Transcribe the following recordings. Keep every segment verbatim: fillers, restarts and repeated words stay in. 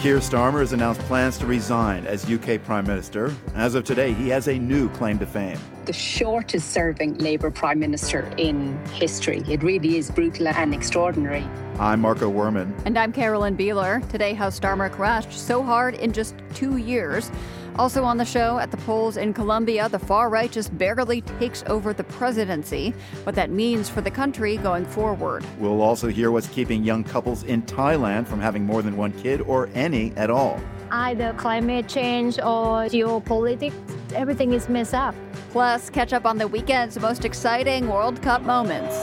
Keir Starmer has announced plans to resign as U K Prime Minister. As of today, he has a new claim to fame. The shortest serving Labour Prime Minister in history. It really is brutal and extraordinary. I'm Marco Werman. And I'm Carolyn Beeler. Today, how Starmer crashed so hard in just two years. Also on the show, at the polls in Colombia, the far right just barely takes over the presidency. What that means for the country going forward. We'll also hear what's keeping young couples in Thailand from having more than one kid or any at all. Either climate change or geopolitics, everything is messed up. Plus, catch up on the weekend's most exciting World Cup moments.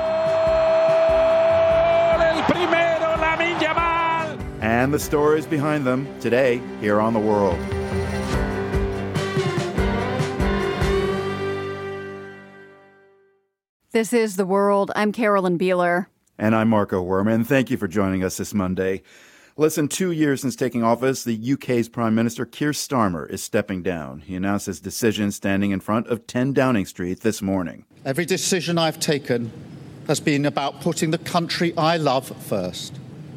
And the stories behind them today here on The World. This is The World. I'm Carolyn Beeler. And I'm Marco Werman. Thank you for joining us this Monday. Less than two years since taking office, the U K's Prime Minister Keir Starmer is stepping down. He announced his decision standing in front of ten Downing Street this morning. Every decision I've taken has been about putting the country I love first.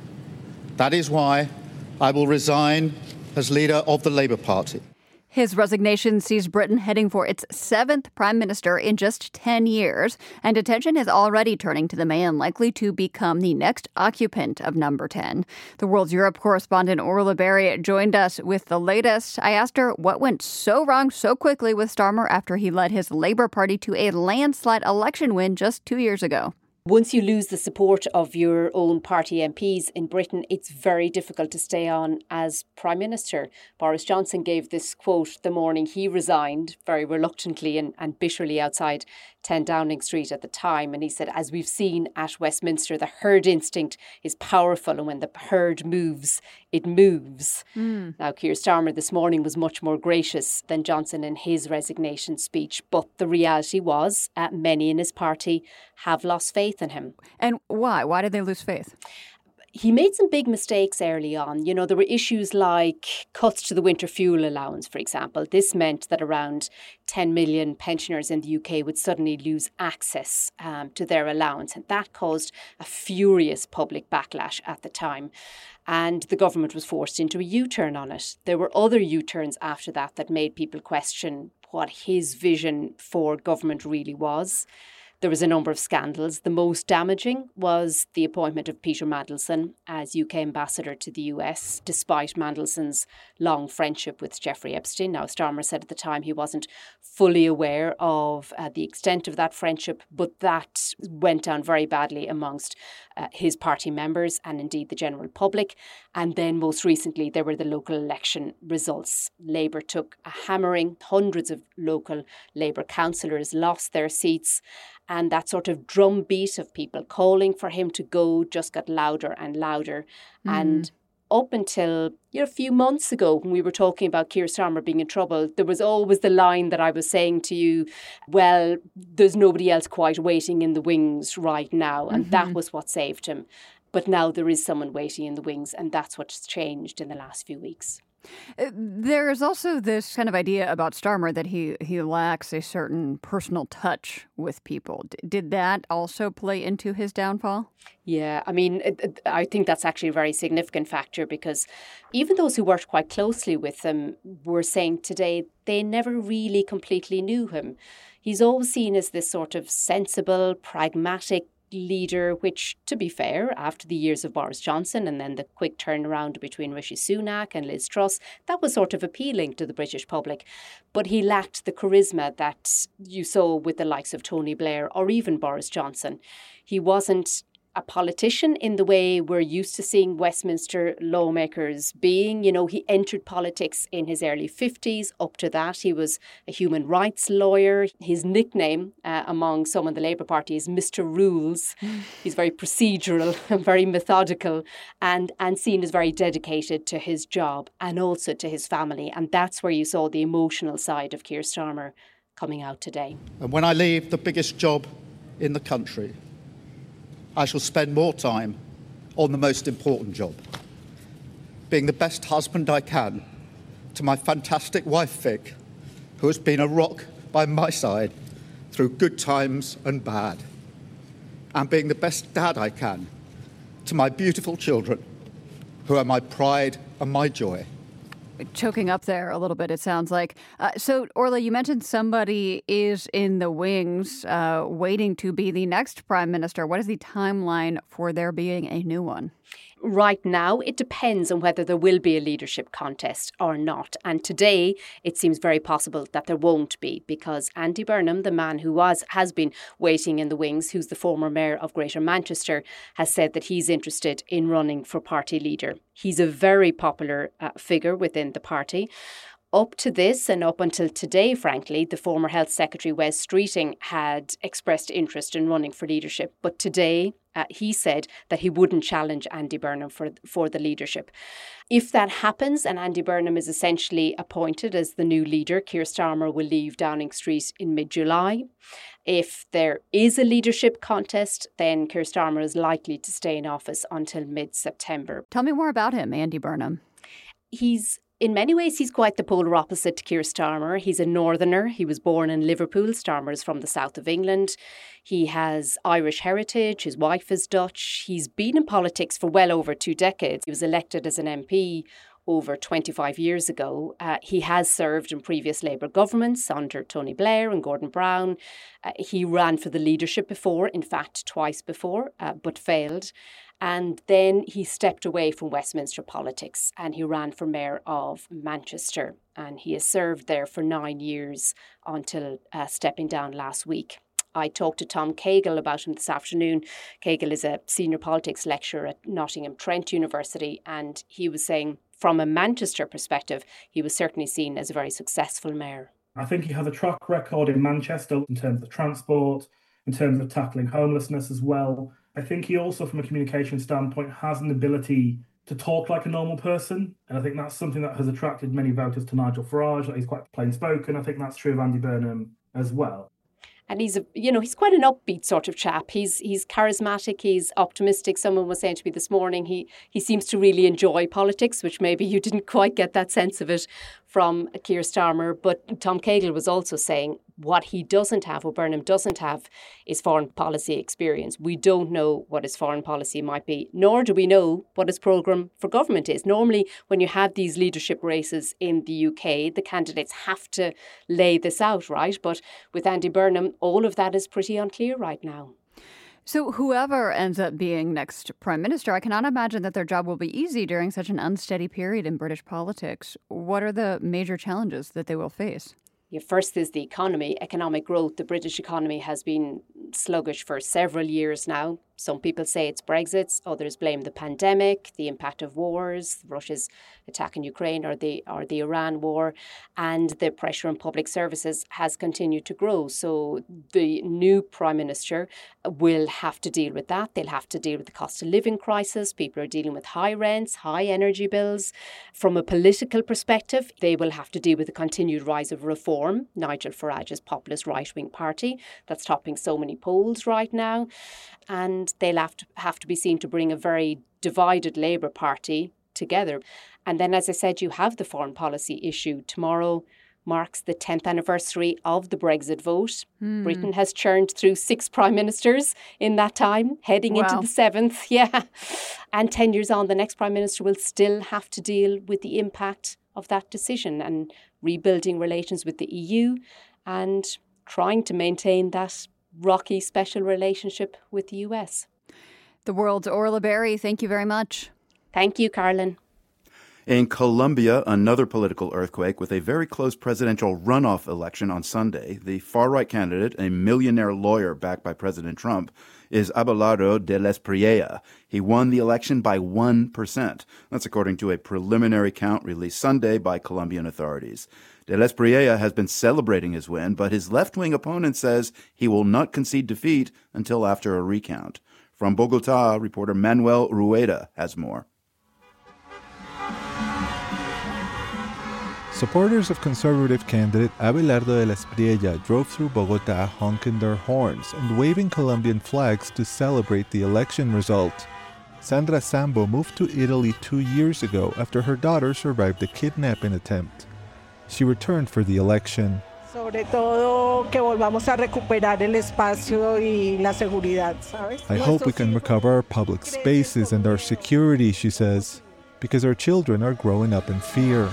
That is why I will resign as leader of the Labour Party. His resignation sees Britain heading for its seventh prime minister in just ten years, and attention is already turning to the man likely to become the next occupant of number ten. The World's Europe correspondent Orla Berry joined us with the latest. I asked her what went so wrong so quickly with Starmer after he led his Labour Party to a landslide election win just two years ago. Once you lose the support of your own party M Ps in Britain, it's very difficult to stay on as Prime Minister. Boris Johnson gave this quote the morning he resigned, very reluctantly and, and bitterly outside ten Downing Street at the time. And he said, as we've seen at Westminster, the herd instinct is powerful. And when the herd moves, it moves. Mm. Now, Keir Starmer this morning was much more gracious than Johnson in his resignation speech. But the reality was uh, many in his party have lost faith in him. And why? Why did they lose faith? He made some big mistakes early on. You know, there were issues like cuts to the winter fuel allowance, for example. This meant that around ten million pensioners in the U K would suddenly lose access um, to their allowance. And that caused a furious public backlash at the time. And the government was forced into a U-turn on it. There were other U-turns after that that made people question what his vision for government really was. There was a number of scandals. The most damaging was the appointment of Peter Mandelson as U K ambassador to the U S, despite Mandelson's long friendship with Jeffrey Epstein. Now, Starmer said at the time he wasn't fully aware of uh, the extent of that friendship, but that went down very badly amongst uh, his party members and indeed the general public. And then most recently, there were the local election results. Labour took a hammering. Hundreds of local Labour councillors lost their seats. And that sort of drumbeat of people calling for him to go just got louder and louder. Mm. And up until you know, a few months ago, when we were talking about Keir Starmer being in trouble, there was always the line that I was saying to you, well, there's nobody else quite waiting in the wings right now. And mm-hmm. that was what saved him. But now there is someone waiting in the wings, and that's what's changed in the last few weeks. There is also this kind of idea about Starmer that he, he lacks a certain personal touch with people. D- did that also play into his downfall? Yeah, I mean, it, it, I think that's actually a very significant factor because even those who worked quite closely with him were saying today they never really completely knew him. He's always seen as this sort of sensible, pragmatic leader, which, to be fair, after the years of Boris Johnson and then the quick turnaround between Rishi Sunak and Liz Truss, that was sort of appealing to the British public. But he lacked the charisma that you saw with the likes of Tony Blair or even Boris Johnson. He wasn't a politician in the way we're used to seeing Westminster lawmakers being. You know, he entered politics in his early fifties. Up to that, he was a human rights lawyer. His nickname uh, among some in the Labour Party is Mister Rules. He's very procedural and very methodical and, and seen as very dedicated to his job and also to his family. And that's where you saw the emotional side of Keir Starmer coming out today. And when I leave the biggest job in the country, I shall spend more time on the most important job, being the best husband I can to my fantastic wife, Vic, who has been a rock by my side through good times and bad, and being the best dad I can to my beautiful children, who are my pride and my joy. Choking up there a little bit, it sounds like. Uh, so, Orla, you mentioned somebody is in the wings uh, waiting to be the next prime minister. What is the timeline for there being a new one? Right now, it depends on whether there will be a leadership contest or not. And today, it seems very possible that there won't be, because Andy Burnham, the man who was has been waiting in the wings, who's the former mayor of Greater Manchester, has said that he's interested in running for party leader. He's a very popular uh, figure within the party. Up to this and up until today, frankly, the former Health Secretary, Wes Streeting, had expressed interest in running for leadership. But today, uh, he said that he wouldn't challenge Andy Burnham for, for the leadership. If that happens and Andy Burnham is essentially appointed as the new leader, Keir Starmer will leave Downing Street in mid-July. If there is a leadership contest, then Keir Starmer is likely to stay in office until mid-September. Tell me more about him, Andy Burnham. He's In many ways, he's quite the polar opposite to Keir Starmer. He's a northerner. He was born in Liverpool. Starmer is from the south of England. He has Irish heritage. His wife is Dutch. He's been in politics for well over two decades. He was elected as an M P over twenty-five years ago. Uh, he has served in previous Labour governments under Tony Blair and Gordon Brown. Uh, he ran for the leadership before, in fact, twice before, uh, but failed. And then he stepped away from Westminster politics and he ran for mayor of Manchester. And he has served there for nine years until uh, stepping down last week. I talked to Tom Cagle about him this afternoon. Cagle is a senior politics lecturer at Nottingham Trent University, and he was saying from a Manchester perspective, he was certainly seen as a very successful mayor. I think he has a track record in Manchester in terms of transport, in terms of tackling homelessness as well. I think he also, from a communication standpoint, has an ability to talk like a normal person. And I think that's something that has attracted many voters to Nigel Farage. That he's quite plain spoken. I think that's true of Andy Burnham as well. And he's, a, you know, he's quite an upbeat sort of chap. He's he's charismatic. He's optimistic. Someone was saying to me this morning, he he seems to really enjoy politics, which maybe you didn't quite get that sense of it from Keir Starmer. But Tom Cagle was also saying what he doesn't have, what Burnham doesn't have, is foreign policy experience. We don't know what his foreign policy might be, nor do we know what his programme for government is. Normally, when you have these leadership races in the U K, the candidates have to lay this out, right? But with Andy Burnham, all of that is pretty unclear right now. So whoever ends up being next prime minister, I cannot imagine that their job will be easy during such an unsteady period in British politics. What are the major challenges that they will face? Yeah, first is the economy, economic growth. The British economy has been sluggish for several years now. Some people say it's Brexit, others blame the pandemic, the impact of wars, Russia's attack in Ukraine or the or the Iran war, and the pressure on public services has continued to grow. So the new Prime Minister will have to deal with that. They'll have to deal with the cost of living crisis. People are dealing with high rents, high energy bills. From a political perspective, they will have to deal with the continued rise of Reform, Nigel Farage's populist right-wing party that's topping so many polls right now. And they'll have to, have to be seen to bring a very divided Labour Party together. And then, as I said, you have the foreign policy issue. Tomorrow marks the tenth anniversary of the Brexit vote. Mm. Britain has churned through six prime ministers in that time, heading wow. into the seventh. Yeah. And ten years on, the next prime minister will still have to deal with the impact of that decision and rebuilding relations with the E U and trying to maintain that rocky special relationship with the U S. The World's Orla Berry, thank you very much. Thank you, Carolyn. In Colombia, another political earthquake with a very close presidential runoff election on Sunday. The far-right candidate, a millionaire lawyer backed by President Trump, is Abelardo de la Espriella. He won the election by one percent. That's according to a preliminary count released Sunday by Colombian authorities. De la Espriella has been celebrating his win, but his left-wing opponent says he will not concede defeat until after a recount. From Bogotá, reporter Manuel Rueda has more. Supporters of conservative candidate Abelardo de la Espriella drove through Bogotá honking their horns and waving Colombian flags to celebrate the election result. Sandra Sambo moved to Italy two years ago after her daughter survived a kidnapping attempt. She returned for the election. Sobre todo que volvamos a recuperar el espacio y la seguridad, ¿sabes? I hope we can recover our public spaces and our security, she says. because our children are growing up in fear.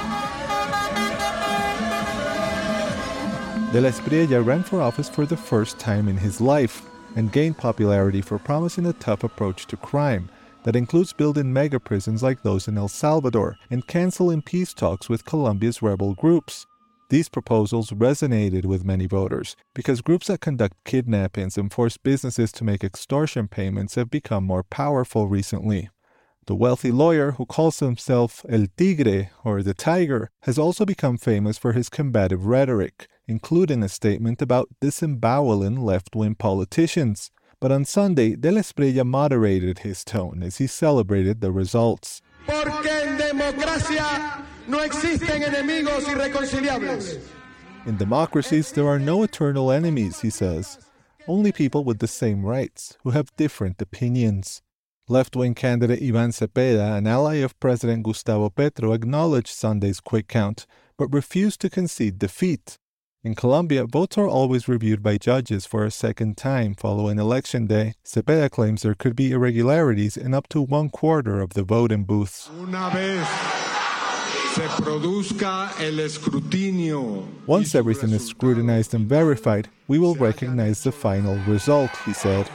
De la Espriella ran for office for the first time in his life and gained popularity for promising a tough approach to crime that includes building mega prisons like those in El Salvador and canceling peace talks with Colombia's rebel groups. These proposals resonated with many voters because groups that conduct kidnappings and force businesses to make extortion payments have become more powerful recently. The wealthy lawyer, who calls himself El Tigre, or the Tiger, has also become famous for his combative rhetoric, including a statement about disemboweling left-wing politicians. But on Sunday, De la Espriella moderated his tone as he celebrated the results. Porque en democracia no existen enemigos irreconciliables. In democracies, there are no eternal enemies, he says. Only people with the same rights, who have different opinions. Left-wing candidate Iván Cepeda, an ally of President Gustavo Petro, acknowledged Sunday's quick count, but refused to concede defeat. In Colombia, votes are always reviewed by judges for a second time following Election Day. Cepeda claims there could be irregularities in up to one quarter of the voting booths. Una vez se produzca el escrutinio. Once everything is scrutinized and verified, we will recognize the final result, he said.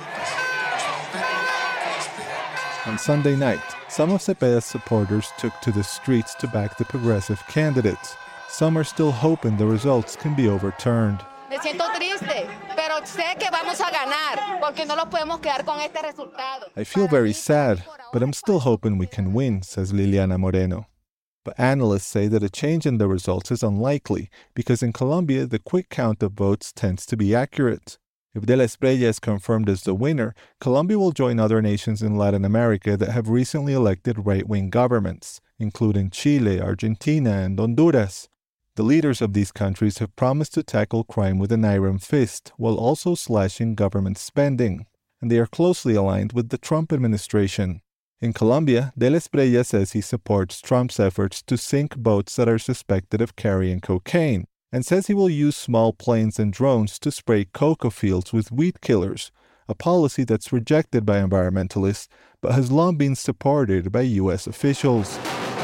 On Sunday night, some of Cepeda's supporters took to the streets to back the progressive candidates. Some are still hoping the results can be overturned. Me siento triste, pero sé que vamos a ganar, porque no los podemos quedar con este resultado. I feel very sad, but I'm still hoping we can win, says Liliana Moreno. But analysts say that a change in the results is unlikely, because in Colombia, the quick count of votes tends to be accurate. If De la Espriella is confirmed as the winner, Colombia will join other nations in Latin America that have recently elected right-wing governments, including Chile, Argentina, and Honduras. The leaders of these countries have promised to tackle crime with an iron fist, while also slashing government spending, and they are closely aligned with the Trump administration. In Colombia, De la Espriella says he supports Trump's efforts to sink boats that are suspected of carrying cocaine, and says he will use small planes and drones to spray cocoa fields with weed killers, a policy that's rejected by environmentalists but has long been supported by U S officials.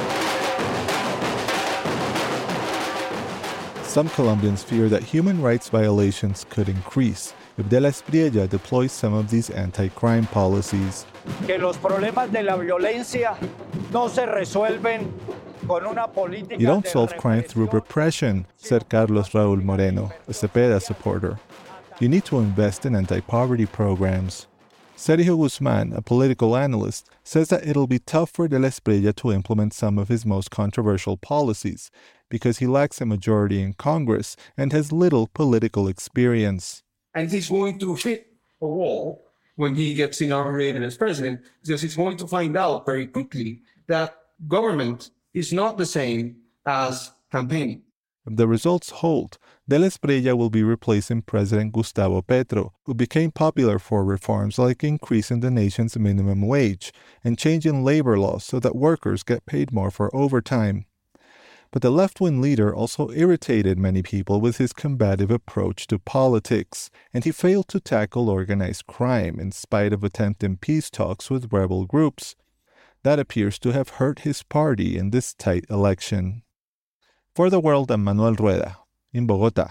Some Colombians fear that human rights violations could increase if De la Espriella deploys some of these anti-crime policies. Que los problemas de la violencia no se resuelven. You don't solve crime through repression, said Carlos Raúl Moreno, a Cepeda supporter. You need to invest in anti-poverty programs. Sergio Guzman, a political analyst, says that it'll be tough for De la Espriella to implement some of his most controversial policies because he lacks a majority in Congress and has little political experience. And he's going to hit a wall when he gets inaugurated as president, because he's going to find out very quickly that government is not the same as campaigning. If the results hold, De la Espriella will be replacing President Gustavo Petro, who became popular for reforms like increasing the nation's minimum wage and changing labor laws so that workers get paid more for overtime. But the left-wing leader also irritated many people with his combative approach to politics, and he failed to tackle organized crime in spite of attempting peace talks with rebel groups. That appears to have hurt his party in this tight election. For the World, I'm Manuel Rueda, in Bogotá.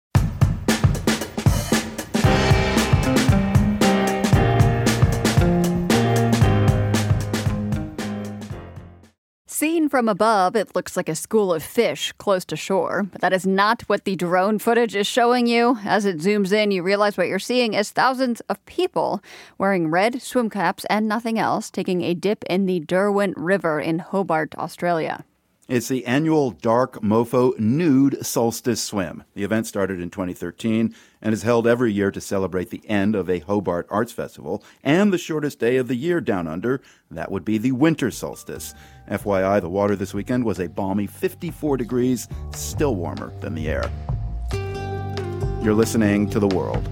Seen from above, it looks like a school of fish close to shore, but that is not what the drone footage is showing you. As it zooms in, you realize what you're seeing is thousands of people wearing red swim caps and nothing else, taking a dip in the Derwent River in Hobart, Australia. It's the annual Dark Mofo Nude Solstice Swim. The event started in twenty thirteen and is held every year to celebrate the end of a Hobart Arts Festival and the shortest day of the year down under. That would be the winter solstice. F Y I, the water this weekend was a balmy fifty-four degrees, still warmer than the air. You're listening to The World.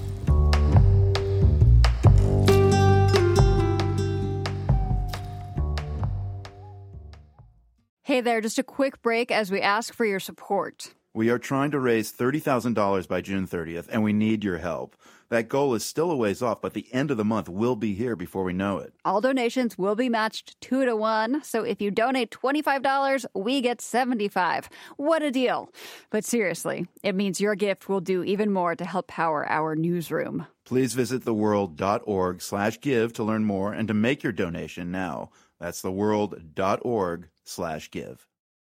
Hey there, just a quick break as we ask for your support. We are trying to raise thirty thousand dollars by June thirtieth, and we need your help. That goal is still a ways off, but the end of the month will be here before we know it. All donations will be matched two to one. So if you donate twenty-five dollars, we get seventy-five dollars. What a deal. But seriously, it means your gift will do even more to help power our newsroom. Please visit theworld.org slash give to learn more and to make your donation now. That's theworld.org slash give.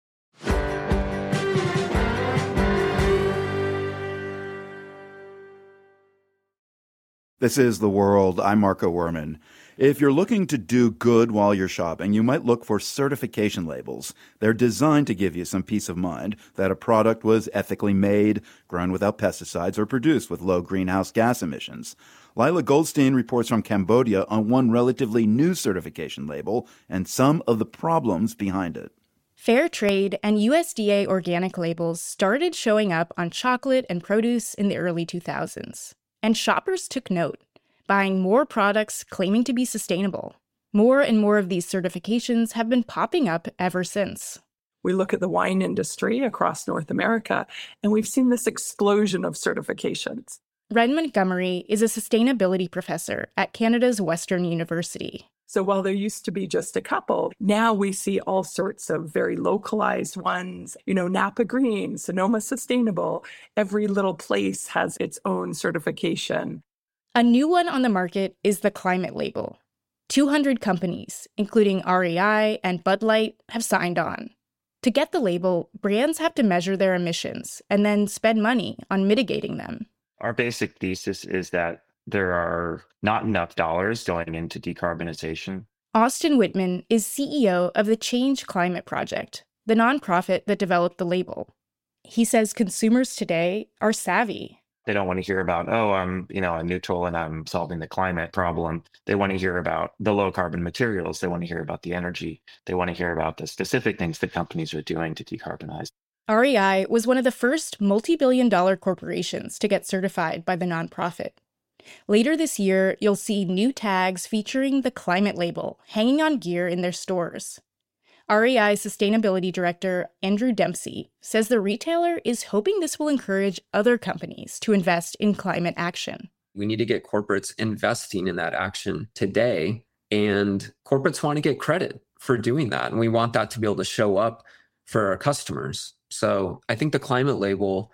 This is The World. I'm Marco Werman. If you're looking to do good while you're shopping, you might look for certification labels. They're designed to give you some peace of mind that a product was ethically made, grown without pesticides, or produced with low greenhouse gas emissions. Lila Goldstein reports from Cambodia on one relatively new certification label and some of the problems behind it. Fair trade and U S D A organic labels started showing up on chocolate and produce in the early two thousands. And shoppers took note, buying more products claiming to be sustainable. More and more of these certifications have been popping up ever since. We look at the wine industry across North America, and we've seen this explosion of certifications. Ren Montgomery is a sustainability professor at Canada's Western University. So while there used to be just a couple, now we see all sorts of very localized ones. You know, Napa Green, Sonoma Sustainable. Every little place has its own certification. A new one on the market is the Climate Label. two hundred companies, including R E I and Bud Light, have signed on. To get the label, brands have to measure their emissions and then spend money on mitigating them. Our basic thesis is that there are not enough dollars going into decarbonization. Austin Whitman is C E O of the Change Climate Project, the nonprofit that developed the label. He says consumers today are savvy. They don't want to hear about, oh, I'm, you know, I'm neutral and I'm solving the climate problem. They want to hear about the low carbon materials. They want to hear about the energy. They want to hear about the specific things that companies are doing to decarbonize. R E I was one of the first multi-billion dollar corporations to get certified by the nonprofit. Later this year, you'll see new tags featuring the Climate Label hanging on gear in their stores. R E I Sustainability Director Andrew Dempsey says the retailer is hoping this will encourage other companies to invest in climate action. We need to get corporates investing in that action today, and corporates want to get credit for doing that, and we want that to be able to show up for our customers. So I think the Climate Label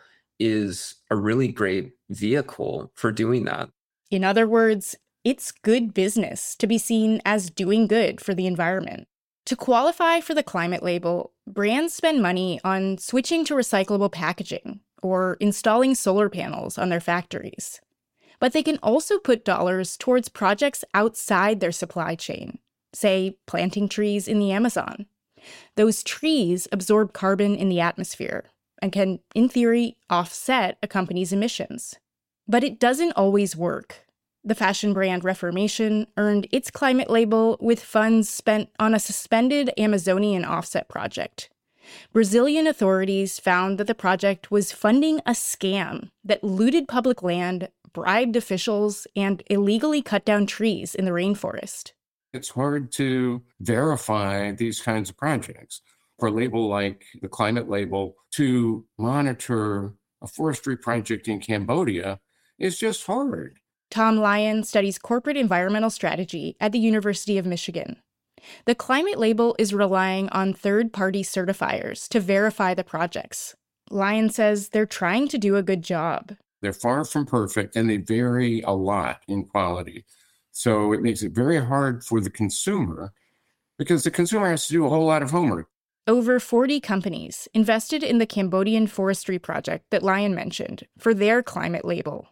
is a really great vehicle for doing that. In other words, it's good business to be seen as doing good for the environment. To qualify for the Climate Label, brands spend money on switching to recyclable packaging or installing solar panels on their factories. But they can also put dollars towards projects outside their supply chain, say planting trees in the Amazon. Those trees absorb carbon in the atmosphere and can, in theory, offset a company's emissions. But it doesn't always work. The fashion brand Reformation earned its Climate Label with funds spent on a suspended Amazonian offset project. Brazilian authorities found that the project was funding a scam that looted public land, bribed officials, and illegally cut down trees in the rainforest. It's hard to verify these kinds of projects. For a label like the Climate Label, to monitor a forestry project in Cambodia is just hard. Tom Lyon studies corporate environmental strategy at the University of Michigan. The Climate Label is relying on third-party certifiers to verify the projects. Lyon says they're trying to do a good job. They're far from perfect, and they vary a lot in quality. So it makes it very hard for the consumer because the consumer has to do a whole lot of homework. Over forty companies invested in the Cambodian forestry project that Lyon mentioned for their Climate Label.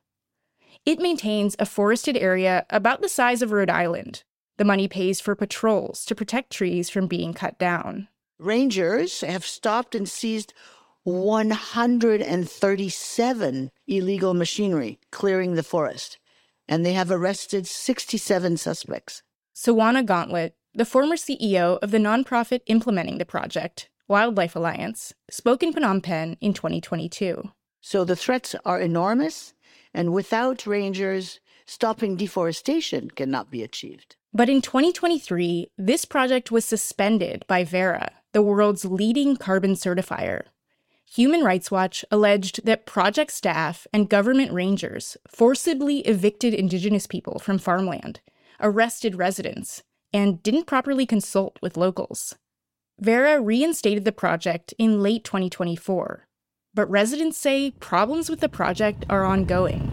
It maintains a forested area about the size of Rhode Island. The money pays for patrols to protect trees from being cut down. Rangers have stopped and seized one hundred thirty-seven illegal machinery clearing the forest, and they have arrested sixty-seven suspects. Sawana Gauntlet, the former C E O of the nonprofit implementing the project, Wildlife Alliance, spoke in Phnom Penh in twenty twenty-two. So the threats are enormous, and without rangers, stopping deforestation cannot be achieved. But in twenty twenty-three, this project was suspended by Verra, the world's leading carbon certifier. Human Rights Watch alleged that project staff and government rangers forcibly evicted indigenous people from farmland, arrested residents, and didn't properly consult with locals. Verra reinstated the project in late twenty twenty-four, but residents say problems with the project are ongoing.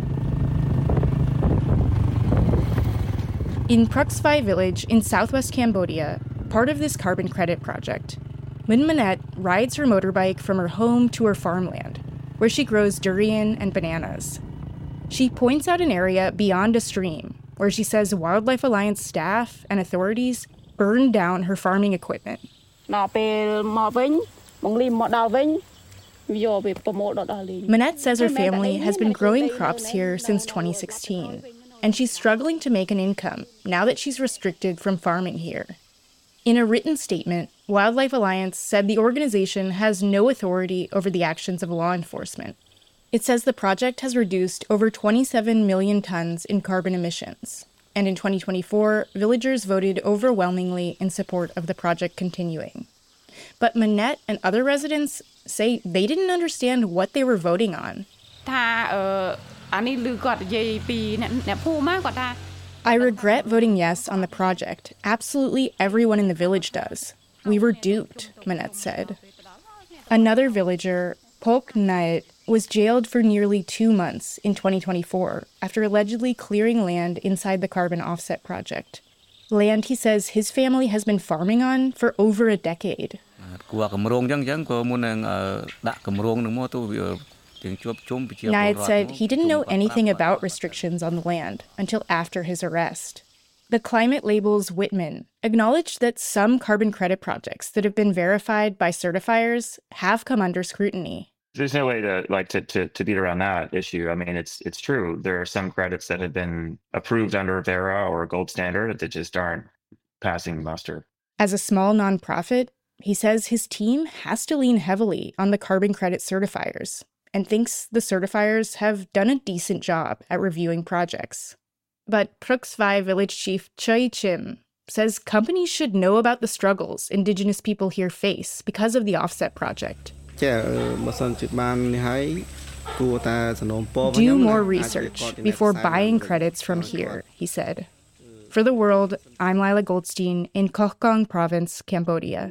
In Pruk Svai village in southwest Cambodia, part of this carbon credit project, Mun Manette rides her motorbike from her home to her farmland, where she grows durian and bananas. She points out an area beyond a stream, where she says Wildlife Alliance staff and authorities burned down her farming equipment. Manette says her family has been growing crops here since twenty sixteen, and she's struggling to make an income now that she's restricted from farming here. In a written statement, Wildlife Alliance said the organization has no authority over the actions of law enforcement. It says the project has reduced over twenty-seven million tons in carbon emissions, and in twenty twenty-four, villagers voted overwhelmingly in support of the project continuing. But Manette and other residents say they didn't understand what they were voting on. I regret voting yes on the project. Absolutely everyone in the village does. We were duped, Manette said. Another villager, Polk Nait, was jailed for nearly two months in twenty twenty-four after allegedly clearing land inside the carbon offset project. Land he says his family has been farming on for over a decade. Nait said he didn't know anything about restrictions on the land until after his arrest. The climate labels Whitman acknowledged that some carbon credit projects that have been verified by certifiers have come under scrutiny. There's no way to like to, to to beat around that issue. I mean, it's it's true. There are some credits that have been approved under Verra or Gold Standard that just aren't passing muster. As a small nonprofit, he says his team has to lean heavily on the carbon credit certifiers and thinks the certifiers have done a decent job at reviewing projects. But Pruk Svai village chief Choi Chim says companies should know about the struggles indigenous people here face because of the offset project. Do more research before buying credits from here, he said. For The World, I'm Lila Goldstein in Koh Kong Province, Cambodia.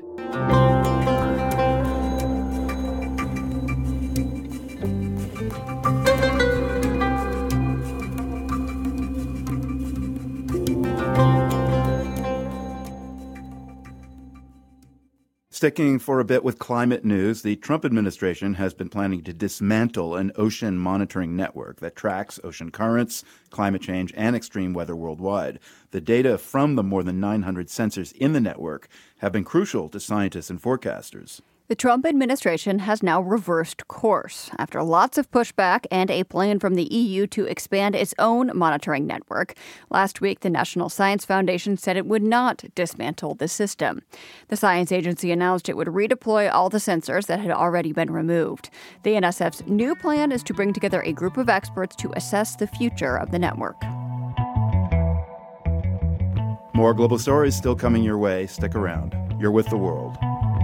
Sticking for a bit with climate news, the Trump administration has been planning to dismantle an ocean monitoring network that tracks ocean currents, climate change, and extreme weather worldwide. The data from the more than nine hundred sensors in the network have been crucial to scientists and forecasters. The Trump administration has now reversed course after lots of pushback and a plan from the E U to expand its own monitoring network. Last week, the National Science Foundation said it would not dismantle the system. The science agency announced it would redeploy all the sensors that had already been removed. The N S F's new plan is to bring together a group of experts to assess the future of the network. More global stories still coming your way. Stick around. You're with The World.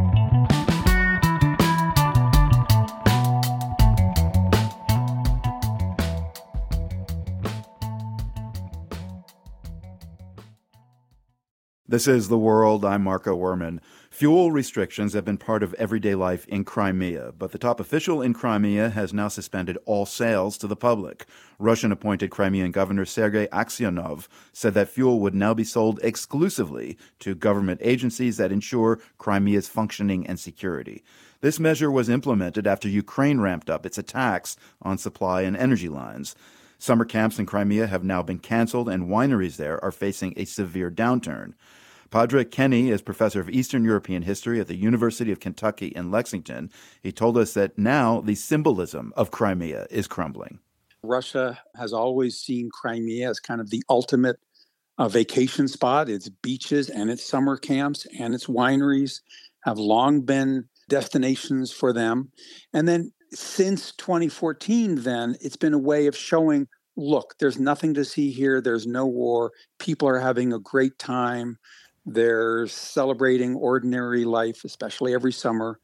This is The World. I'm Marco Werman. Fuel restrictions have been part of everyday life in Crimea, but the top official in Crimea has now suspended all sales to the public. Russian-appointed Crimean Governor Sergei Aksyonov said that fuel would now be sold exclusively to government agencies that ensure Crimea's functioning and security. This measure was implemented after Ukraine ramped up its attacks on supply and energy lines. Summer camps in Crimea have now been canceled, and wineries there are facing a severe downturn. Padraig Kenny is professor of Eastern European history at the University of Kentucky in Lexington. He told us that now the symbolism of Crimea is crumbling. Russia has always seen Crimea as kind of the ultimate uh, vacation spot. Its beaches and its summer camps and its wineries have long been destinations for them. And then since twenty fourteen, then, it's been a way of showing, look, there's nothing to see here. There's no war. People are having a great time. They're celebrating ordinary life, especially every summer.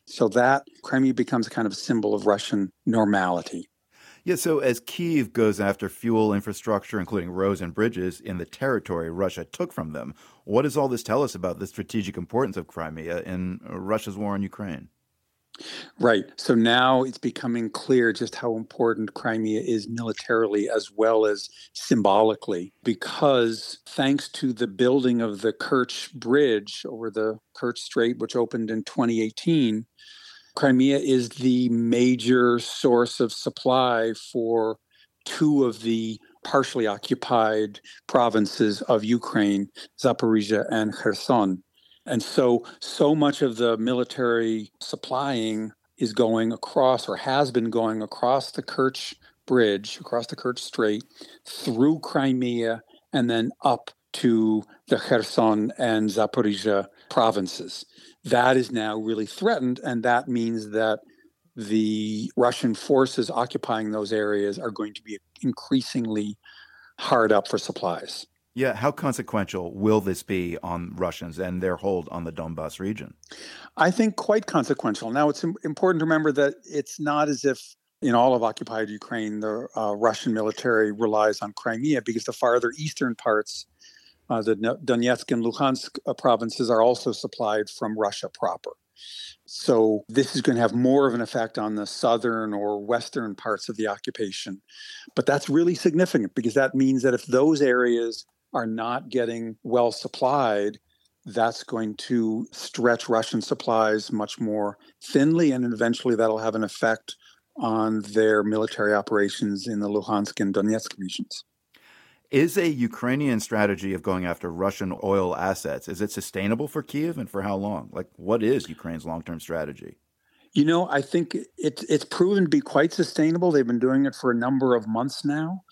So that Crimea becomes a kind of symbol of Russian normality. Yeah, so as Kyiv goes after fuel infrastructure, including roads and bridges, in the territory Russia took from them, what does all this tell us about the strategic importance of Crimea in Russia's war on Ukraine? Right. So now it's becoming clear just how important Crimea is militarily as well as symbolically, because thanks to the building of the Kerch Bridge over the Kerch Strait, which opened in twenty eighteen, Crimea is the major source of supply for two of the partially occupied provinces of Ukraine, Zaporizhia and Kherson. And so, so much of the military supplying is going across, or has been going across the Kerch Bridge, across the Kerch Strait, through Crimea, and then up to the Kherson and Zaporizhia provinces. That is now really threatened, and that means that the Russian forces occupying those areas are going to be increasingly hard up for supplies. Yeah, how consequential will this be on Russians and their hold on the Donbas region? I think quite consequential. Now, it's important to remember that it's not as if in all of occupied Ukraine, the uh, Russian military relies on Crimea, because the farther eastern parts, uh, the Donetsk and Luhansk uh, provinces, are also supplied from Russia proper. So this is going to have more of an effect on the southern or western parts of the occupation. But that's really significant, because that means that if those areas are not getting well supplied, that's going to stretch Russian supplies much more thinly, and eventually that'll have an effect on their military operations in the Luhansk and Donetsk regions. Is a Ukrainian strategy of going after Russian oil assets, is it sustainable for Kyiv, and for how long? Like, what is Ukraine's long-term strategy? You know, I think it's it's proven to be quite sustainable. They've been doing it for a number of months now,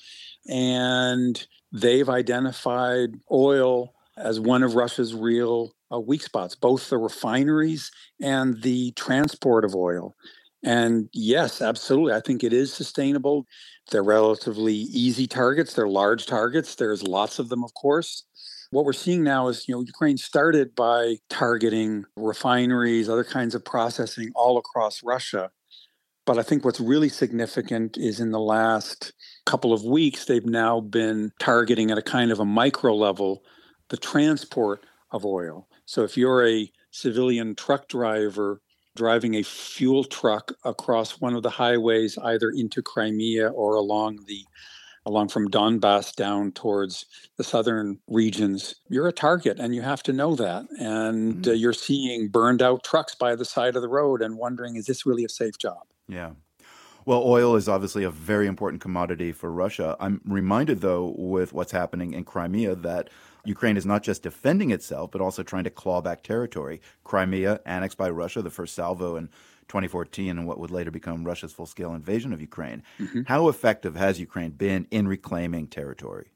and they've identified oil as one of Russia's real uh, weak spots, both the refineries and the transport of oil. And yes, absolutely, I think it is sustainable. They're relatively easy targets. They're large targets. There's lots of them, of course. What we're seeing now is, you know, Ukraine started by targeting refineries, other kinds of processing all across Russia. But I think what's really significant is in the last couple of weeks, they've now been targeting at a kind of a micro level the transport of oil. So if you're a civilian truck driver driving a fuel truck across one of the highways, either into Crimea or along the along from Donbas down towards the southern regions, you're a target, and you have to know that. And mm-hmm. uh, you're seeing burned out trucks by the side of the road and wondering, is this really a safe job? Yeah. Well, oil is obviously a very important commodity for Russia. I'm reminded, though, with what's happening in Crimea, that Ukraine is not just defending itself, but also trying to claw back territory. Crimea, annexed by Russia, the first salvo in twenty fourteen, and what would later become Russia's full-scale invasion of Ukraine. Mm-hmm. How effective has Ukraine been in reclaiming territory?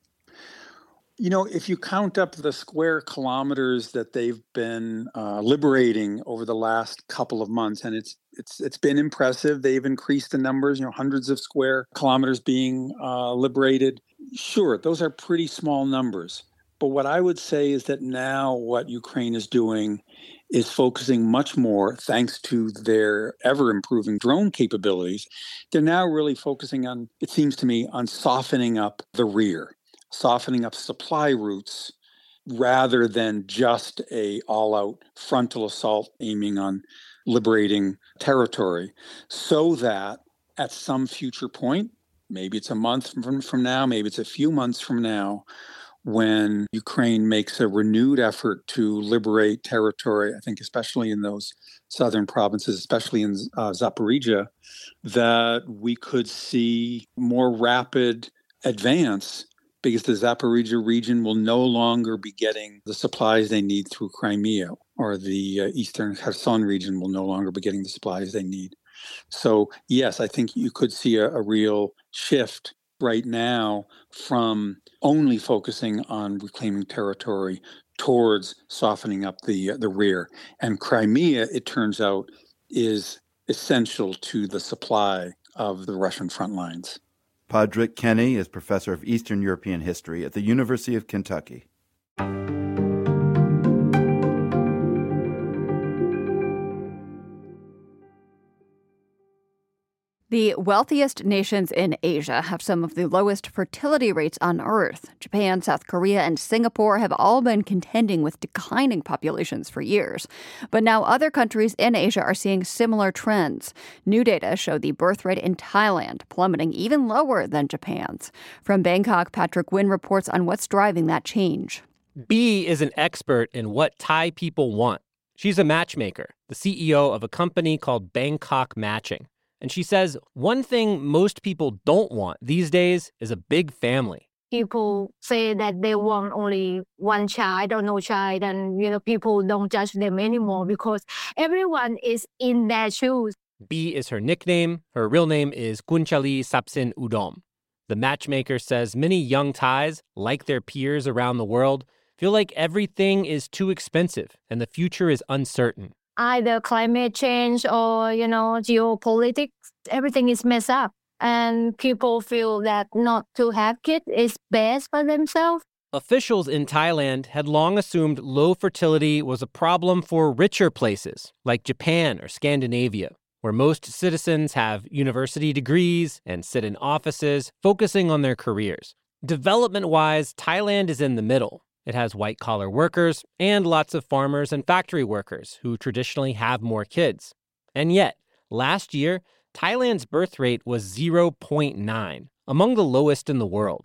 You know, if you count up the square kilometers that they've been uh, liberating over the last couple of months, and it's it's it's been impressive. They've increased the numbers, you know, hundreds of square kilometers being uh, liberated. Sure, those are pretty small numbers. But what I would say is that now what Ukraine is doing is focusing much more, thanks to their ever-improving drone capabilities. They're now really focusing on, it seems to me, on softening up the rear, softening up supply routes, rather than just a all-out frontal assault aiming on liberating territory, so that at some future point, maybe it's a month from, from now, maybe it's a few months from now, when Ukraine makes a renewed effort to liberate territory, I think especially in those southern provinces, especially in uh, Zaporizhia, that we could see more rapid advance, because the Zaporizhia region will no longer be getting the supplies they need through Crimea, or the uh, eastern Kherson region will no longer be getting the supplies they need. So yes, I think you could see a, a real shift right now from only focusing on reclaiming territory towards softening up the the rear. And Crimea, it turns out, is essential to the supply of the Russian front lines. Padraig Kenny is professor of Eastern European history at the University of Kentucky. The wealthiest nations in Asia have some of the lowest fertility rates on Earth. Japan, South Korea, and Singapore have all been contending with declining populations for years. But now other countries in Asia are seeing similar trends. New data show the birth rate in Thailand plummeting even lower than Japan's. From Bangkok, Patrick Wynn reports on what's driving that change. B is an expert in what Thai people want. She's a matchmaker, the C E O of a company called Bangkok Matching. And she says one thing most people don't want these days is a big family. People say that they want only one child or no child, and you know people don't judge them anymore because everyone is in their shoes. B is her nickname. Her real name is Kunchali Sapsin Udom. The matchmaker says many young Thais, like their peers around the world, feel like everything is too expensive and the future is uncertain. Either climate change or, you know, geopolitics, everything is messed up. And people feel that not to have kids is best for themselves. Officials in Thailand had long assumed low fertility was a problem for richer places, like Japan or Scandinavia, where most citizens have university degrees and sit in offices, focusing on their careers. Development-wise, Thailand is in the middle. It has white-collar workers and lots of farmers and factory workers who traditionally have more kids. And yet, last year, Thailand's birth rate was zero point nine, among the lowest in the world.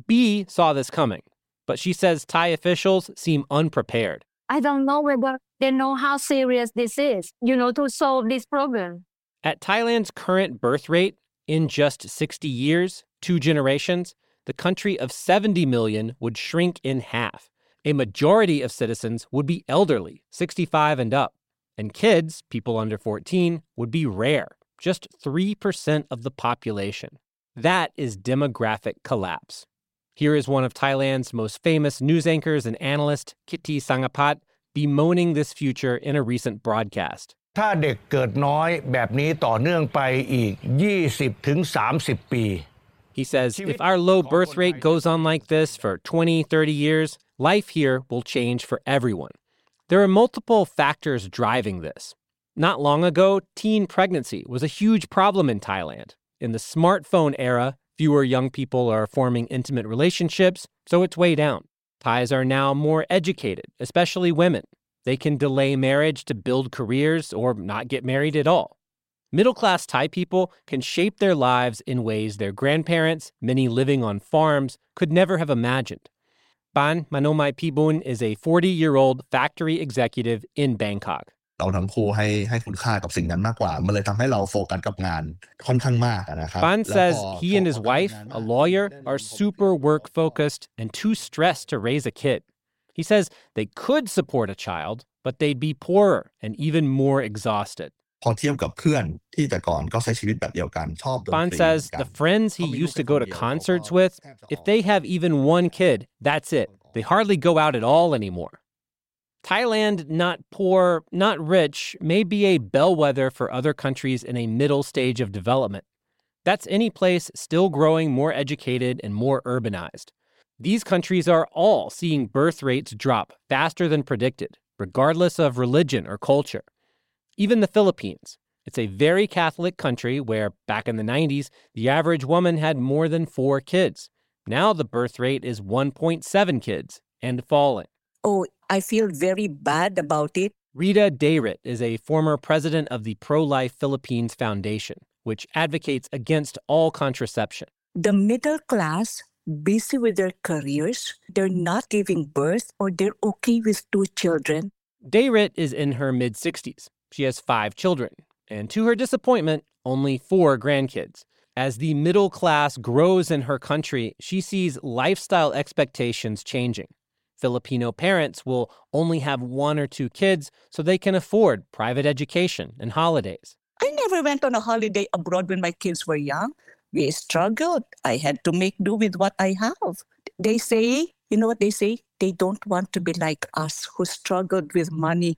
B saw this coming, but she says Thai officials seem unprepared. I don't know whether they know how serious this is, you know, to solve this problem. At Thailand's current birth rate, in just sixty years, two generations, the country of seventy million would shrink in half. A majority of citizens would be elderly, sixty-five and up. And kids, people under fourteen, would be rare, just three percent of the population. That is demographic collapse. Here is one of Thailand's most famous news anchors and analyst, Kitty Sangapat, bemoaning this future in a recent broadcast. ถ้าเด็กเกิดน้อยแบบนี้ต่อเนื่องไปอีก ยี่สิบถึงสามสิบ ปี He says, if our low birth rate goes on like this for twenty, thirty years, life here will change for everyone. There are multiple factors driving this. Not long ago, teen pregnancy was a huge problem in Thailand. In the smartphone era, fewer young people are forming intimate relationships, so it's way down. Thais are now more educated, especially women. They can delay marriage to build careers or not get married at all. Middle-class Thai people can shape their lives in ways their grandparents, many living on farms, could never have imagined. Ban Manomai Pibun is a forty-year-old factory executive in Bangkok. เราทั้งคู่ให้ให้คุณค่ากับสิ่งนั้นมากกว่ามันเลยทำให้เราโฟกัสกับงานค่อนข้างมากนะครับ Ban says he and his wife, a lawyer, are super work-focused and too stressed to raise a kid. He says they could support a child, but they'd be poorer and even more exhausted. พอเทียบกับเพื่อนที่แต่ก่อนก็ใช้ชีวิตแบบเดียวกันชอบดนตรี Ban says the friends he used to go to concerts with, if they have even one kid, that's it. They hardly go out at all anymore. Thailand, not poor, not rich, may be a bellwether for other countries in a middle stage of development. That's any place still growing more educated and more urbanized. These countries are all seeing birth rates drop faster than predicted, regardless of religion or culture. Even the Philippines. It's a very Catholic country where, back in the nineties, the average woman had more than four kids. Now the birth rate is one point seven kids and falling. Oh, I feel very bad about it. Rita Dayrit is a former president of the Pro-Life Philippines Foundation, which advocates against all contraception. The middle class, busy with their careers, they're not giving birth or they're okay with two children. Dayrit is in her mid-sixties. She has five children, and to her disappointment, only four grandkids. As the middle class grows in her country, she sees lifestyle expectations changing. Filipino parents will only have one or two kids so they can afford private education and holidays. I never went on a holiday abroad when my kids were young. We struggled. I had to make do with what I have. They say, you know what they say? They don't want to be like us who struggled with money.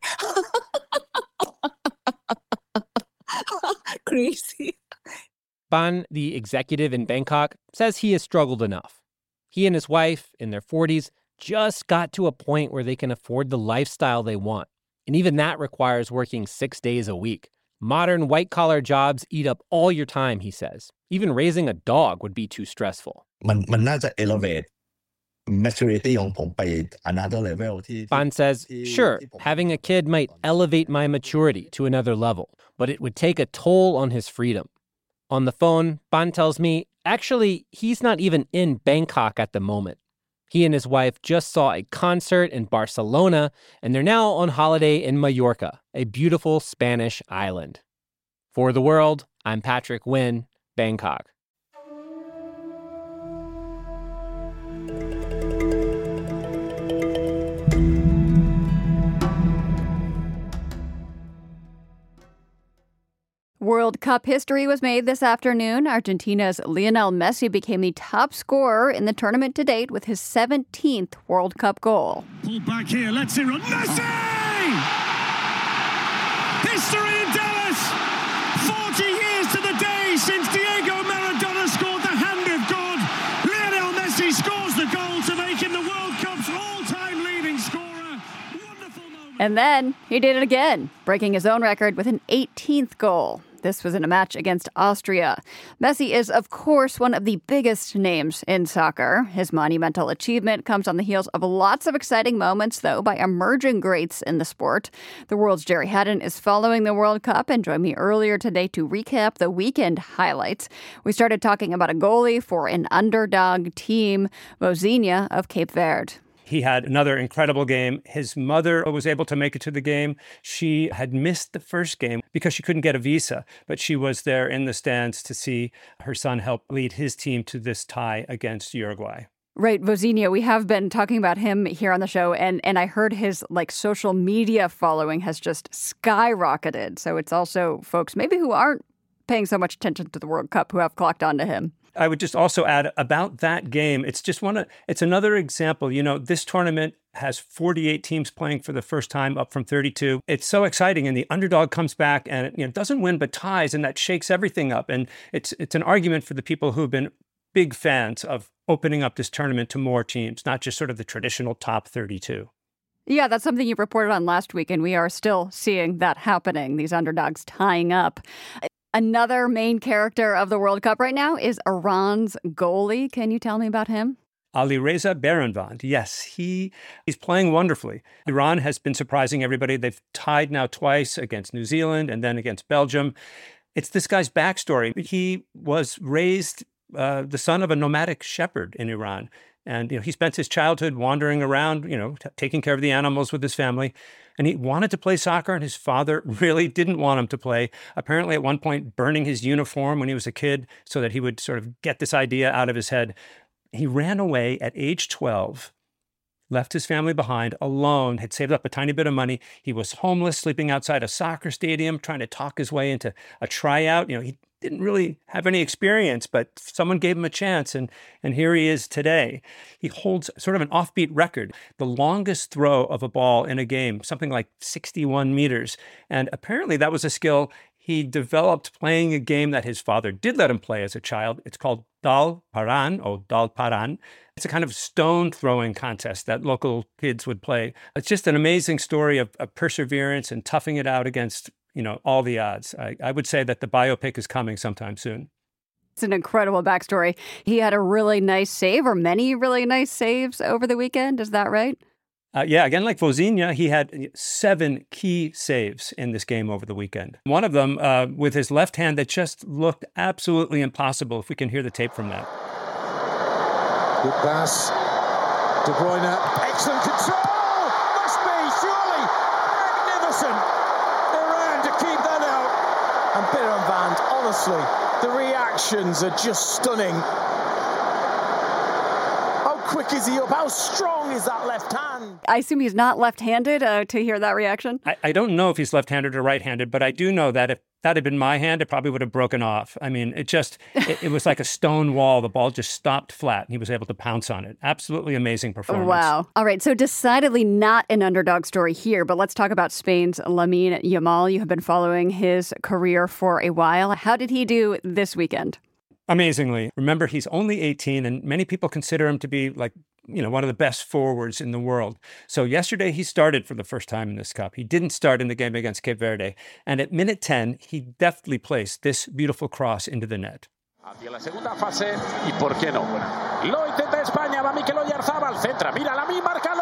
Crazy. Ban, the executive in Bangkok, says he has struggled enough. He and his wife, in their forties, just got to a point where they can afford the lifestyle they want. And even that requires working six days a week. Modern white-collar jobs eat up all your time, he says. Even raising a dog would be too stressful. มันมันน่าจะ elevate maturity ของผมไป another level ที่ Ban says, sure, having a kid might elevate my maturity to another level, but it would take a toll on his freedom. On the phone, Ban tells me, actually, he's not even in Bangkok at the moment. He and his wife just saw a concert in Barcelona, and they're now on holiday in Mallorca, a beautiful Spanish island. For The World, I'm Patrick Wynn, Bangkok. World Cup history was made this afternoon. Argentina's Lionel Messi became the top scorer in the tournament to date with his seventeenth World Cup goal. Pulled back here, let's see run. Messi! History in Dallas! forty years to the day since Diego Maradona scored the hand of God. Lionel Messi scores the goal to make him the World Cup's all-time leading scorer. And then he did it again, breaking his own record with an eighteenth goal. This was in a match against Austria. Messi is, of course, one of the biggest names in soccer. His monumental achievement comes on the heels of lots of exciting moments, though, by emerging greats in the sport. The World's Jerry Haddon is following the World Cup and joined me earlier today to recap the weekend highlights. We started talking about a goalie for an underdog team, Vozinha of Cape Verde. He had another incredible game. His mother was able to make it to the game. She had missed the first game because she couldn't get a visa, but she was there in the stands to see her son help lead his team to this tie against Uruguay. Right, Vozinha, we have been talking about him here on the show, and, and I heard his like social media following has just skyrocketed. So it's also folks maybe who aren't paying so much attention to the World Cup who have clocked onto him. I would just also add about that game. It's just one of, it's another example. You know, this tournament has forty-eight teams playing for the first time, up from thirty-two. It's so exciting, and the underdog comes back and it, you know, doesn't win but ties, and that shakes everything up. And it's it's an argument for the people who've been big fans of opening up this tournament to more teams, not just sort of the traditional top thirty-two. Yeah, that's something you reported on last week, and we are still seeing that happening, these underdogs tying up. Another main character of the World Cup right now is Iran's goalie. Can you tell me about him? Alireza Beiranvand. Yes, he he's playing wonderfully. Iran has been surprising everybody. They've tied now twice against New Zealand and then against Belgium. It's this guy's backstory. He was raised uh, the son of a nomadic shepherd in Iran. And, you know, he spent his childhood wandering around, you know, t- taking care of the animals with his family. And he wanted to play soccer, and his father really didn't want him to play. Apparently, at one point, burning his uniform when he was a kid so that he would sort of get this idea out of his head. He ran away at age twelve, left his family behind, alone, had saved up a tiny bit of money. He was homeless, sleeping outside a soccer stadium, trying to talk his way into a tryout. You know, he didn't really have any experience, but someone gave him a chance, and and here he is today. He holds sort of an offbeat record, the longest throw of a ball in a game, something like sixty-one meters. And apparently that was a skill he developed playing a game that his father did let him play as a child. It's called Dal Paran, or Dal Paran. It's a kind of stone throwing contest that local kids would play. It's just an amazing story of, of perseverance and toughing it out against, you know, all the odds. I, I would say that the biopic is coming sometime soon. It's an incredible backstory. He had a really nice save, or many really nice saves over the weekend. Is that right? Uh, yeah, again, like Vozinha, he had seven key saves in this game over the weekend. One of them uh, with his left hand that just looked absolutely impossible, if we can hear the tape from that. Good pass. De Bruyne, excellent control! Must be, surely! Magnificent! Iran to keep that out. And Beiranvand, honestly, the reactions are just stunning. How quick is he up? How strong is that left hand? I assume he's not left-handed uh, to hear that reaction? I, I don't know if he's left-handed or right-handed, but I do know that if that had been my hand, it probably would have broken off. I mean, it just, it, it was like a stone wall. The ball just stopped flat, and he was able to pounce on it. Absolutely amazing performance. Wow. All right, so decidedly not an underdog story here, but let's talk about Spain's Lamine Yamal. You have been following his career for a while. How did he do this weekend? Amazingly. Remember, he's only eighteen, and many people consider him to be like you know, one of the best forwards in the world. So yesterday he started for the first time in this Cup. He didn't start in the game against Cape Verde. And at minute ten, he deftly placed this beautiful cross into the net. Hacia la segunda fase, y por qué no. Lo intenta España, va Mikel Oyarzabal, centra, mira la mi, márcalo.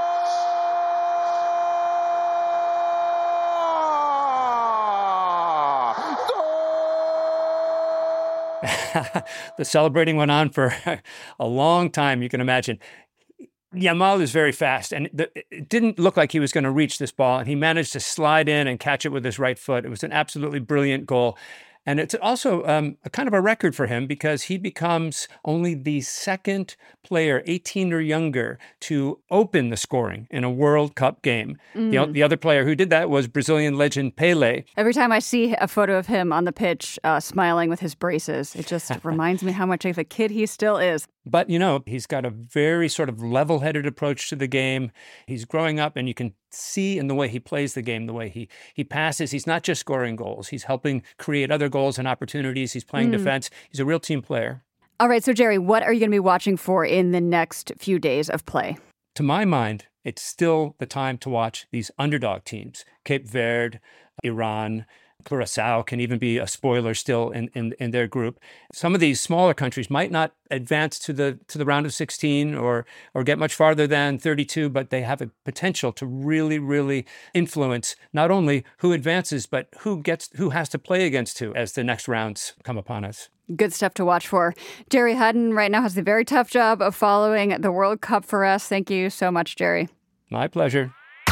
The celebrating went on for a long time, you can imagine. Yamal is very fast, and it didn't look like he was going to reach this ball, and he managed to slide in and catch it with his right foot. It was an absolutely brilliant goal. And it's also um, a kind of a record for him because he becomes only the second player, eighteen or younger, to open the scoring in a World Cup game. Mm. The, the other player who did that was Brazilian legend Pelé. Every time I see a photo of him on the pitch uh, smiling with his braces, it just reminds me how much of a kid he still is. But, you know, he's got a very sort of level-headed approach to the game. He's growing up, and you can see in the way he plays the game, the way he he passes. He's not just scoring goals. He's helping create other goals and opportunities. He's playing mm. defense. He's a real team player. All right, so Jerry, what are you going to be watching for in the next few days of play? To my mind, it's still the time to watch these underdog teams. Cape Verde, Iran, Curacao can even be a spoiler still in, in, in their group. Some of these smaller countries might not advance to the to the round of sixteen or or get much farther than thirty-two, but they have a potential to really, really influence not only who advances, but who gets who has to play against who as the next rounds come upon us. Good stuff to watch for. Jerry Hutton right now has the very tough job of following the World Cup for us. Thank you so much, Jerry. My pleasure.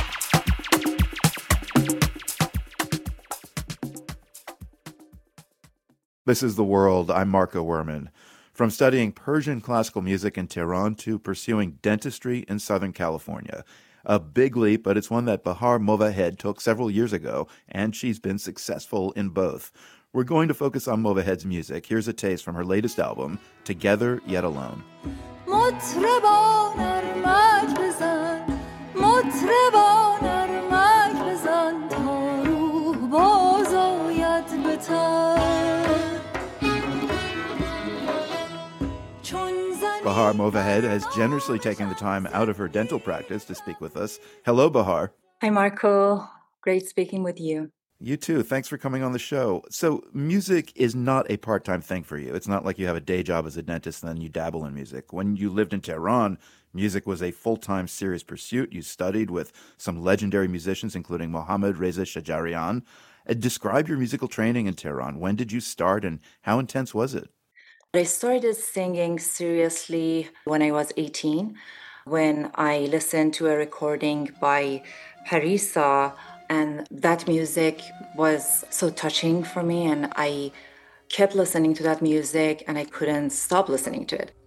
This is The World. I'm Marco Werman. From studying Persian classical music in Tehran to pursuing dentistry in Southern California. A big leap, but it's one that Bahar Movahed took several years ago, and she's been successful in both. We're going to focus on Movahed's music. Here's a taste from her latest album, Together Yet Alone. Bahar Movahed has generously taken the time out of her dental practice to speak with us. Hello, Bahar. Hi, Marco. Great speaking with you. You too. Thanks for coming on the show. So music is not a part-time thing for you. It's not like you have a day job as a dentist and then you dabble in music. When you lived in Tehran, music was a full-time serious pursuit. You studied with some legendary musicians, including Mohammad Reza Shajarian. Uh, describe your musical training in Tehran. When did you start and how intense was it? I started singing seriously when I was eighteen, when I listened to a recording by Parisa, and that music was so touching for me, and I kept listening to that music, and I couldn't stop listening to it.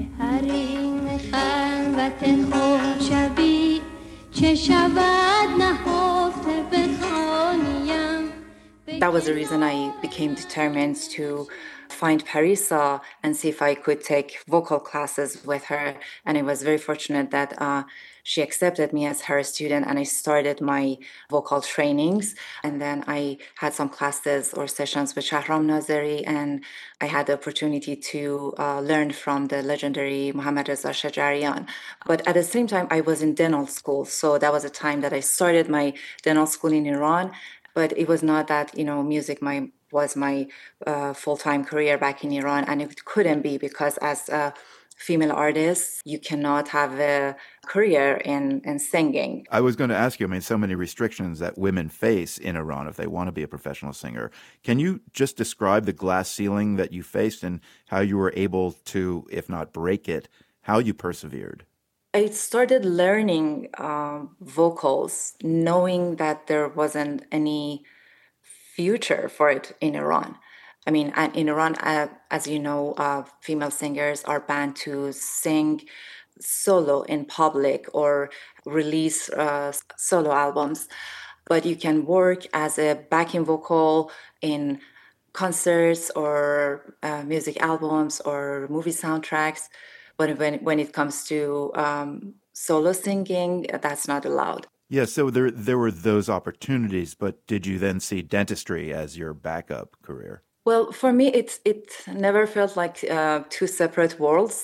That was the reason I became determined to find Parisa and see if I could take vocal classes with her. And I was very fortunate that uh, she accepted me as her student, and I started my vocal trainings. And then I had some classes or sessions with Shahram Nazeri, and I had the opportunity to uh, learn from the legendary Mohammad Reza Shajarian. But at the same time, I was in dental school. So that was a time that I started my dental school in Iran. But it was not that, you know, music my was my uh, full-time career back in Iran. And it couldn't be, because as a female artist, you cannot have a career in, in singing. I was going to ask you, I mean, so many restrictions that women face in Iran if they want to be a professional singer. Can you just describe the glass ceiling that you faced and how you were able to, if not break it, how you persevered? I started learning um, vocals, knowing that there wasn't any future for it in Iran. I mean, in Iran, uh, as you know, uh, female singers are banned to sing solo in public or release uh, solo albums. But you can work as a backing vocal in concerts or uh, music albums or movie soundtracks. But when, when it comes to um, solo singing, that's not allowed. Yeah, so there there were those opportunities, but did you then see dentistry as your backup career? Well, for me, it, it never felt like uh, two separate worlds.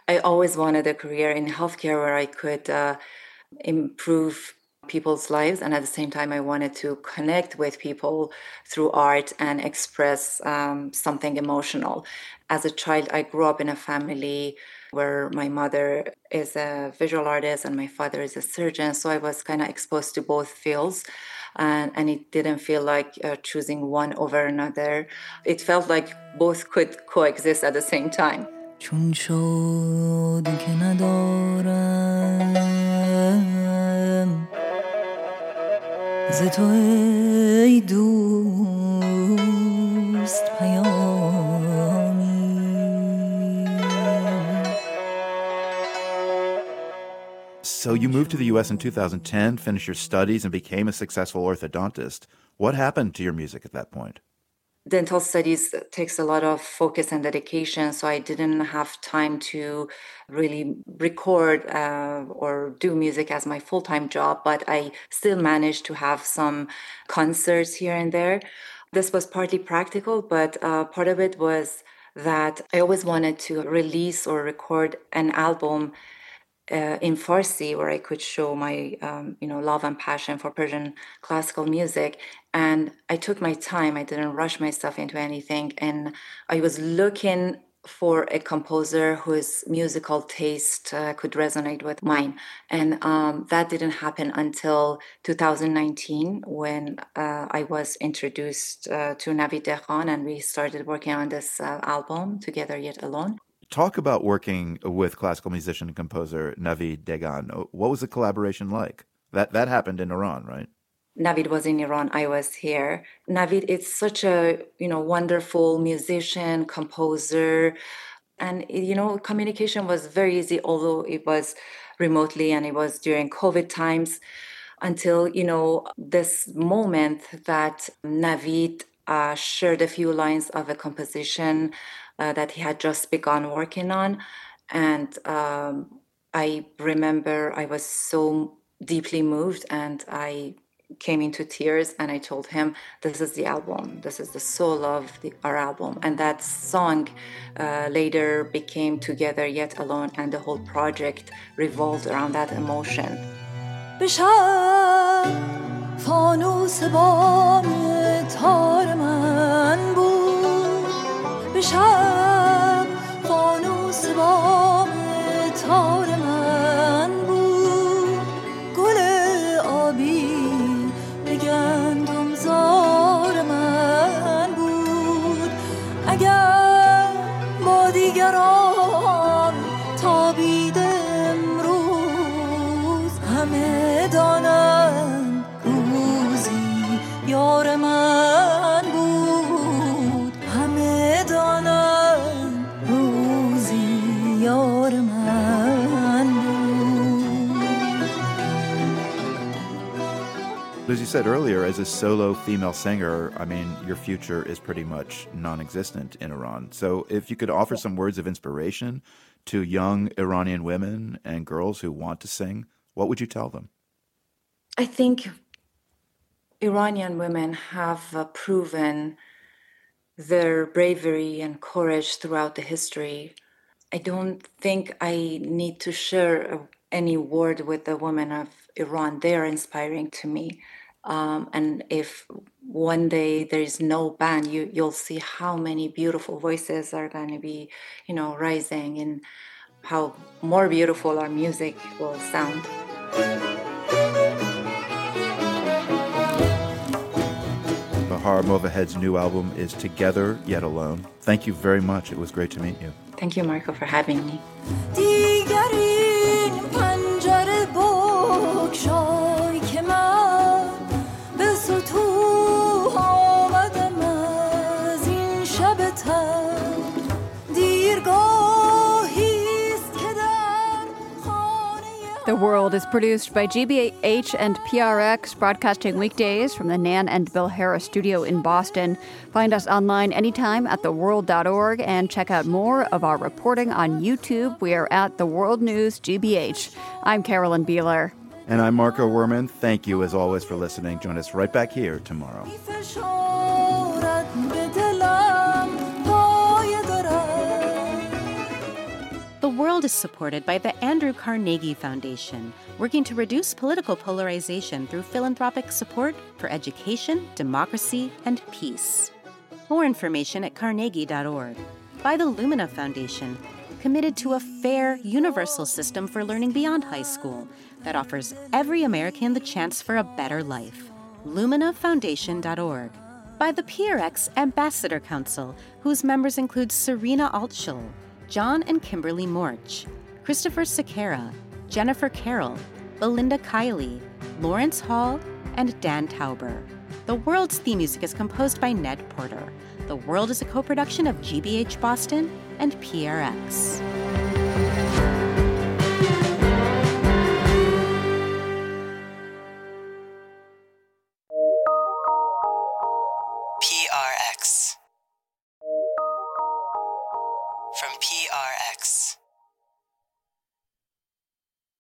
I always wanted a career in healthcare where I could uh, improve people's lives. And at the same time, I wanted to connect with people through art and express um, something emotional. As a child, I grew up in a family where my mother is a visual artist and my father is a surgeon. So I was kind of exposed to both fields. And, and it didn't feel like uh, choosing one over another. It felt like both could coexist at the same time. چون شد که ندارم ز تو ای دوست پیامی. So you moved to the U S in two thousand ten, finished your studies, and became a successful orthodontist. What happened to your music at that point? Dental studies takes a lot of focus and dedication, so I didn't have time to really record uh, or do music as my full-time job, but I still managed to have some concerts here and there. This was partly practical, but uh, part of it was that I always wanted to release or record an album Uh, in Farsi, where I could show my, um, you know, love and passion for Persian classical music. And I took my time. I didn't rush myself into anything. And I was looking for a composer whose musical taste uh, could resonate with mine. And um, that didn't happen until two thousand nineteen, when uh, I was introduced uh, to Navid Dehqan, and we started working on this uh, album, Together Yet Alone. Talk about working with classical musician and composer Navid Dehqan. What was the collaboration like? That that happened in Iran, right? Navid was in Iran. I was here. Navid is such a, you know, wonderful musician, composer. And, you know, communication was very easy, although it was remotely and it was during COVID times, until, you know, this moment that Navid uh, shared a few lines of a composition Uh, that he had just begun working on. And um, I remember I was so deeply moved and I came into tears and I told him, this is the album, this is the soul of the, our album. And that song uh, later became Together Yet Alone, and the whole project revolved around that emotion. بشب فانوس بام تار من بود بشب فانوس بام تار من بود گل آبی به گندم زار من بود اگر با دیگران تابید امروز همه دانند روزی یار من بود همه دانند روزی یار من بود. As you said earlier, as a solo female singer, I mean, your future is pretty much non-existent in Iran. So if you could offer some words of inspiration to young Iranian women and girls who want to sing, what would you tell them? I think Iranian women have uh, proven their bravery and courage throughout the history. I don't think I need to share uh, any word with the women of Iran. They are inspiring to me. Um, and if one day there is no ban, you, you'll see how many beautiful voices are going to be, you know, rising, and how more beautiful our music will sound. Bahar Movahed's new album is Together Yet Alone. Thank you very much. It was great to meet you. Thank you, Marco, for having me. The World is produced by G B H and P R X, broadcasting weekdays from the Nan and Bill Harris studio in Boston. Find us online anytime at the world dot org and check out more of our reporting on YouTube. We are at The World News G B H. I'm Carolyn Beeler. And I'm Marco Werman. Thank you, as always, for listening. Join us right back here tomorrow. The World World is supported by the Andrew Carnegie Foundation, working to reduce political polarization through philanthropic support for education, democracy, and peace. More information at carnegie dot org. By the Lumina Foundation, committed to a fair, universal system for learning beyond high school that offers every American the chance for a better life. lumina foundation dot org. By the P R X Ambassador Council, whose members include Serena Altschul, John and Kimberly Morch, Christopher Sequeira, Jennifer Carroll, Belinda Kiley, Lawrence Hall, and Dan Tauber. The World's theme music is composed by Ned Porter. The World is a co-production of G B H Boston and P R X.